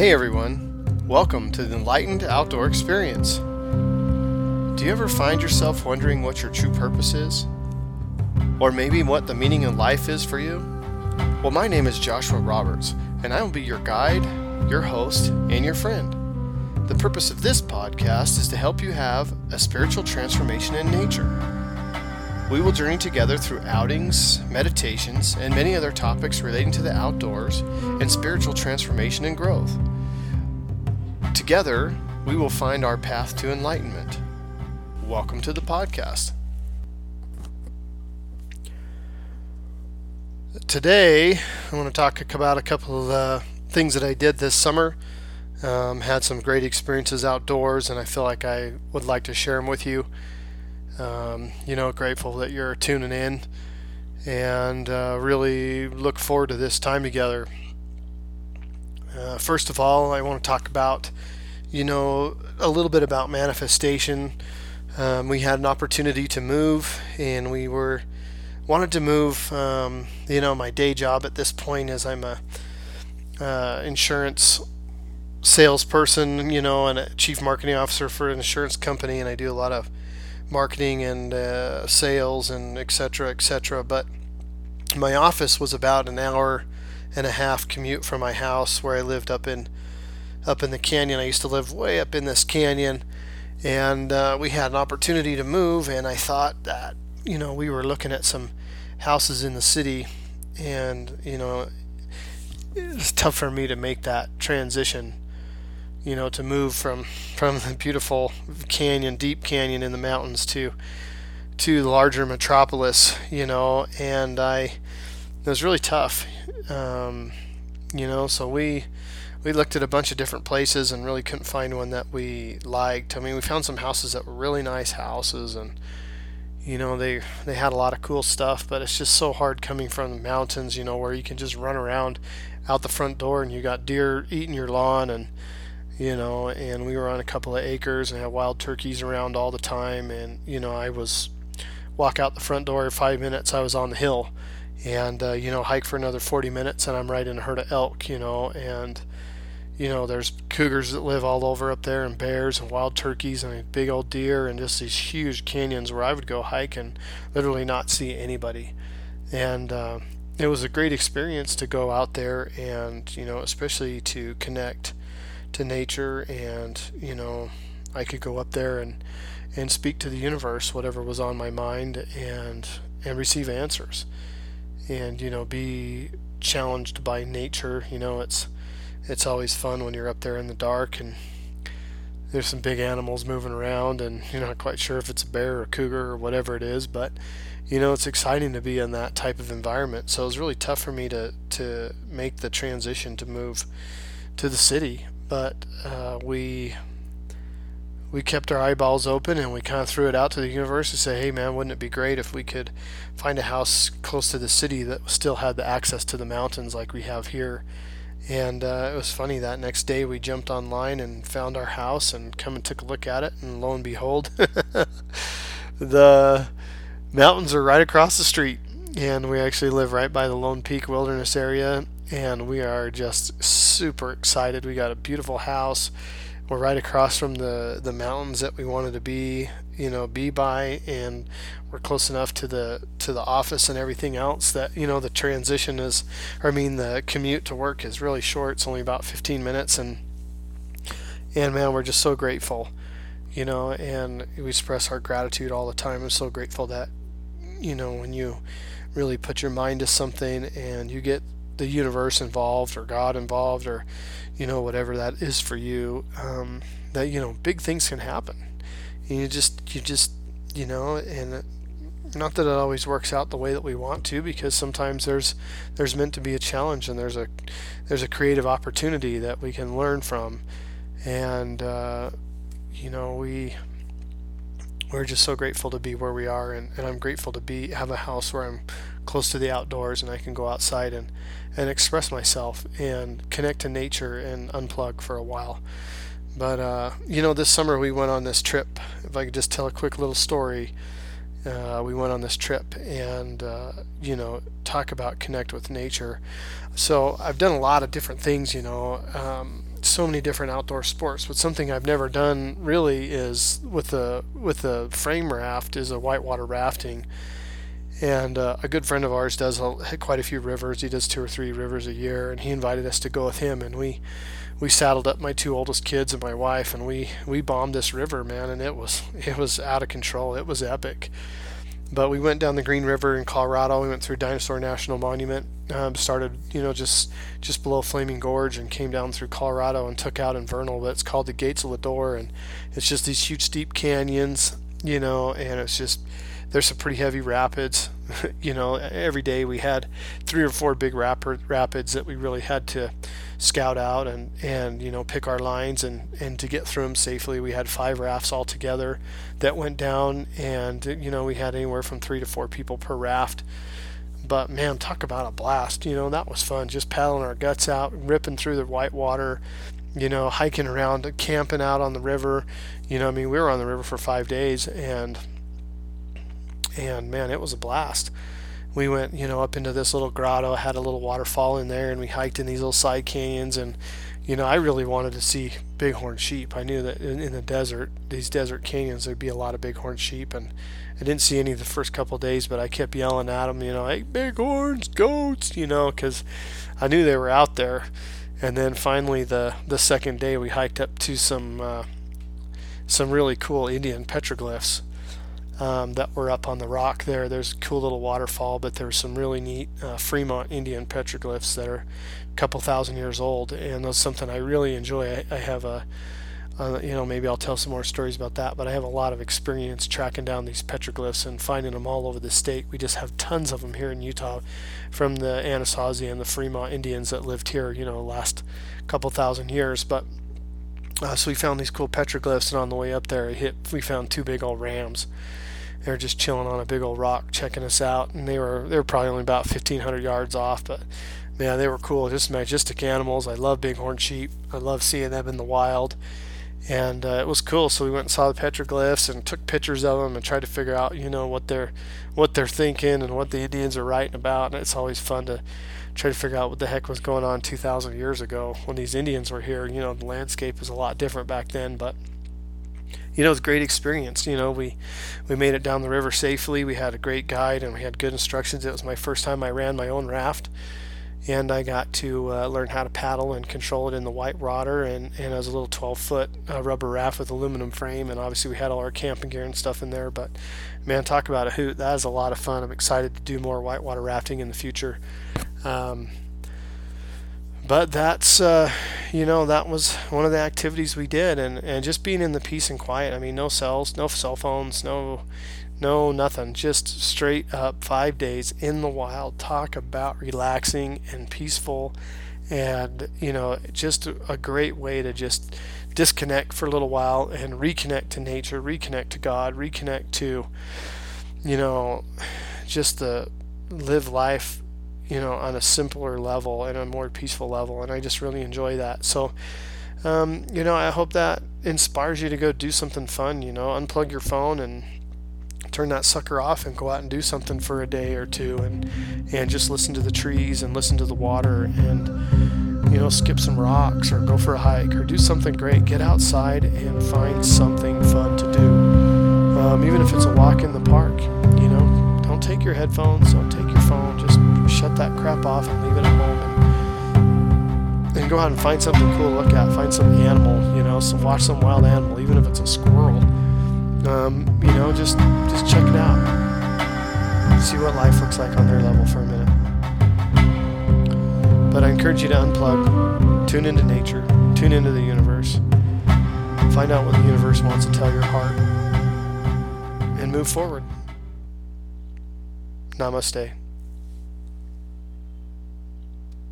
Hey everyone, welcome to the Enlightened Outdoor Experience. Do you ever find yourself wondering what your true purpose is? Or maybe what the meaning of life is for you? Well, my name is Joshua Roberts, and I will be your guide, your host, and your friend. The purpose of this podcast is to help you have a spiritual transformation in nature. We will journey together through outings, meditations, and many other topics relating to the outdoors and spiritual transformation and growth. Together, we will find our path to enlightenment. Welcome to the podcast. Today, I want to talk about a couple of things that I did this summer. Had some great experiences outdoors, and I feel like I would like to share them with you. Grateful that you're tuning in, and really look forward to this time together. First of all, I want to talk about, a little bit about manifestation. We had an opportunity to move, and we wanted to move. My day job at this point is I'm a insurance salesperson, and a chief marketing officer for an insurance company, and I do a lot of marketing and sales and et cetera. But my office was about an hour and a half commute from my house, where I lived up in the canyon. I used to live way up in this canyon, and we had an opportunity to move, and I thought that we were looking at some houses in the city, and it was tough for me to make that transition, to move from the beautiful canyon, deep canyon in the mountains to the larger metropolis, and it was really tough, so we looked at a bunch of different places and really couldn't find one that we liked. I mean, we found some houses that were really nice houses, and they had a lot of cool stuff, but it's just so hard coming from the mountains, where you can just run around out the front door and you got deer eating your lawn, and we were on a couple of acres and had wild turkeys around all the time, and I was walk out the front door 5 minutes, I was on the hill, and hike for another 40 minutes and I'm right in a herd of elk, and there's cougars that live all over up there, and bears and wild turkeys and big old deer, and just these huge canyons where I would go hike and literally not see anybody. And it was a great experience to go out there and especially to connect to nature, and I could go up there and speak to the universe, whatever was on my mind, and receive answers, and be challenged by nature. It's always fun when you're up there in the dark and there's some big animals moving around, and you're not quite sure if it's a bear or a cougar or whatever it is, but it's exciting to be in that type of environment. So it was really tough for me to make the transition to move to the city, but we kept our eyeballs open, and we kind of threw it out to the universe to say, hey man, wouldn't it be great if we could find a house close to the city that still had the access to the mountains like we have here. And it was funny, that next day we jumped online and found our house and come and took a look at it, and lo and behold, the mountains are right across the street, and we actually live right by the Lone Peak Wilderness area, and we are just super excited. We got a beautiful house. We're right across from the mountains that we wanted to be by, and we're close enough to the office and everything else that the transition the commute to work is really short. It's only about 15 minutes, and man, we're just so grateful, and we express our gratitude all the time. I'm so grateful that when you really put your mind to something and you get the universe involved, or God involved, or whatever that is for you, that big things can happen. And you just and not that it always works out the way that we want to, because sometimes there's meant to be a challenge, and there's a creative opportunity that we can learn from, and we're just so grateful to be where we are, and I'm grateful to have a house where I'm close to the outdoors, and I can go outside and express myself and connect to nature and unplug for a while. But this summer we went on this trip. If I could just tell a quick little story, we went on this trip, and talk about connect with nature. So I've done a lot of different things, so many different outdoor sports, but something I've never done really is with the frame raft is a whitewater rafting. And a good friend of ours does quite a few rivers. He does 2 or 3 rivers a year, and he invited us to go with him. And we saddled up my 2 oldest kids and my wife, and we bombed this river, man. And it was out of control. It was epic. But we went down the Green River in Colorado. We went through Dinosaur National Monument, started just below Flaming Gorge, and came down through Colorado and took out in Vernal. But it's called the Gates of Lodore, and it's just these huge steep canyons, and it's just there's some pretty heavy rapids. Every day we had 3 or 4 big rapids that we really had to scout out and pick our lines and to get through them safely. We had 5 rafts all together that went down, and we had anywhere from 3 to 4 people per raft. But man, talk about a blast. That was fun, just paddling our guts out, ripping through the white water, hiking around, camping out on the river. We were on the river for 5 days, and man, it was a blast. We went, up into this little grotto, had a little waterfall in there, and we hiked in these little side canyons. And, I really wanted to see bighorn sheep. I knew that in the desert, these desert canyons, there'd be a lot of bighorn sheep. And I didn't see any the first couple of days, but I kept yelling at them, hey, bighorns, goats, because I knew they were out there. And then finally, the second day, we hiked up to some really cool Indian petroglyphs. That were up on the rock there. There's a cool little waterfall, but there's some really neat Fremont Indian petroglyphs that are a couple thousand years old, and that's something I really enjoy. I have maybe I'll tell some more stories about that, but I have a lot of experience tracking down these petroglyphs and finding them all over the state. We just have tons of them here in Utah from the Anasazi and the Fremont Indians that lived here, last couple thousand years. But so we found these cool petroglyphs, and on the way up there, we found 2 big old rams. They were just chilling on a big old rock, checking us out, and they were probably only about 1,500 yards off. But man, they were cool, just majestic animals. I love bighorn sheep. I love seeing them in the wild, and it was cool. So we went and saw the petroglyphs and took pictures of them and tried to figure out, what they're thinking and what the Indians are writing about. And it's always fun to try to figure out what the heck was going on 2,000 years ago when these Indians were here. The landscape was a lot different back then, but it was a great experience. We made it down the river safely. We had a great guide and we had good instructions. It was my first time I ran my own raft, and I got to learn how to paddle and control it in the white water. And it was a little 12-foot rubber raft with aluminum frame, and obviously we had all our camping gear and stuff in there. But man, talk about a hoot. That is a lot of fun. I'm excited to do more whitewater rafting in the future. But that's, that was one of the activities we did, and just being in the peace and quiet. No cells, no cell phones, no nothing. Just straight up 5 days in the wild. Talk about relaxing and peaceful, and, just a great way to just disconnect for a little while and reconnect to nature, reconnect to God, reconnect to, just the live life on a simpler level and a more peaceful level, and I just really enjoy that. So, I hope that inspires you to go do something fun. Unplug your phone and turn that sucker off and go out and do something for a day or two, and just listen to the trees and listen to the water, and skip some rocks or go for a hike or do something great. Get outside and find something fun to do, even if it's a walk in the park. Don't take your headphones, don't take your phone, just shut that crap off and leave it at home, and go out and find something cool to look at. Find some animal, watch some wild animal, even if it's a squirrel. Just check it out. See what life looks like on their level for a minute. But I encourage you to unplug, tune into nature, tune into the universe, find out what the universe wants to tell your heart, and move forward. Namaste.